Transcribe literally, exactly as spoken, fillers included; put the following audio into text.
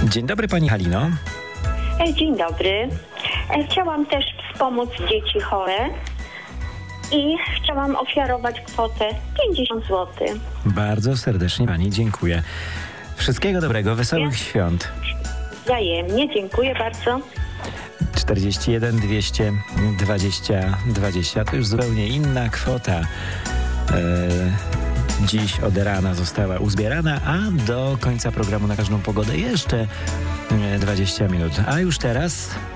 Dzień dobry, pani Halino. E, Dzień dobry. E, Chciałam też wspomóc dzieci chore i chciałam ofiarować kwotę pięćdziesiąt złotych. Bardzo serdecznie pani dziękuję. Wszystkiego dobrego, wesołych świąt. Wzajemnie, dziękuję bardzo. czterdzieści jeden dwieście dwadzieścia dwadzieścia to już zupełnie inna kwota. E, dziś od rana została uzbierana, a do końca programu Na każdą pogodę jeszcze dwadzieścia minut. A już teraz